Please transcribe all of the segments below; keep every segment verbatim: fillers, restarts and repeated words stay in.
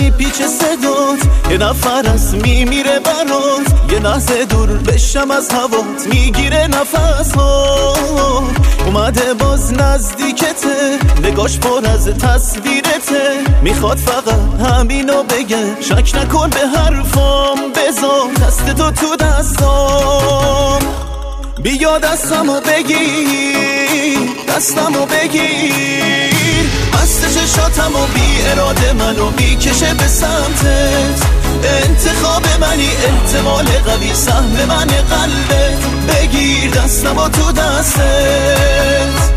میپیچه صدات، یه نفر از میمیره برات، یه لحظه دور بشم از هوات میگیره نفس ها. اومده باز نزدیکته، نگاش پر از تصویرته، میخواد فقط همینو بگه، شک نکن به حرفام، بذار دست تو تو دستام. بیا دستمو بگیر، دستمو بگیر، بسته چشاتمو بی اراده منو میکشه به سمتت. انتخاب منی، احتمال قوی، سهم من قلبت. بگیر دستمو تو دستت.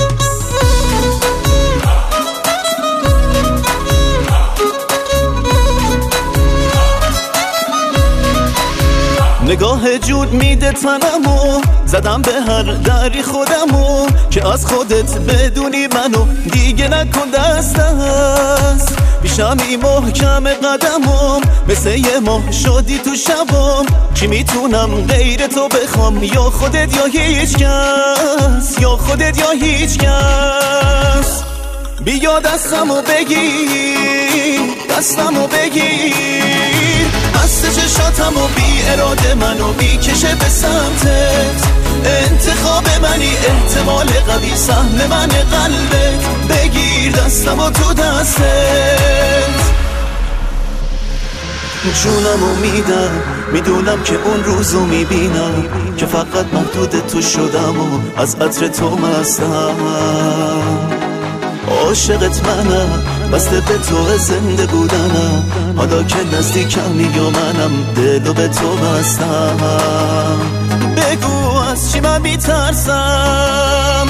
نگاه جود میده تنمو، زدم به هر دری خودمو، که از خودت بدونی منو دیگه نکن دست دست. بیشمی محکم قدمم، مثل یه ماه شدی تو شبام. چی میتونم غیر تو بخوام، یا خودت یا هیچ کس، یا خودت یا هیچ کس. بیا دستمو بگیر، دستمو بگیر، بسته چشاتمو بی اراده منو میکشه به سمتت. انتخاب منی، احتمال قوی، سهم من قلبت. بگیر دستمو تو دستت. جونمو میدم، میدونم که اون روزو میبینم که فقط محدود تو شدم و از عطر تو مستم. عاشقت منم، بسته به تو زنده بودنم، حالا که نزدیکم یا منم دلو به تو بستم. بگو از چی من میترسم.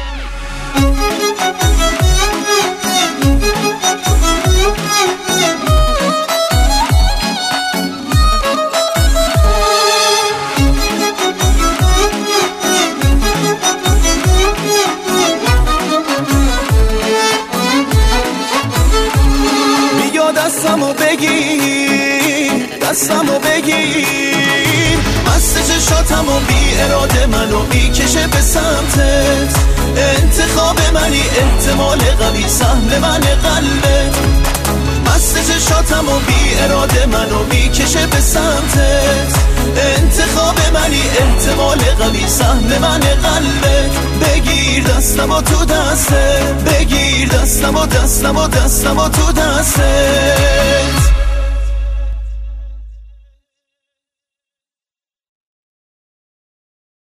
دستمو بگیر، دستمو بگیر، بسته چشاتمو بی اراده منو میکشه به سمتت. انتخاب منی، احتمال قوی، سهم من قلبت. بسته چشاتمو بی اراده منو میکشه به سمتت. انتخاب منی، احتمال قوی، سهم من قلبت. بگیر دستمو تو دستت. بگیر دستمو دستمو دستمو تو دستت.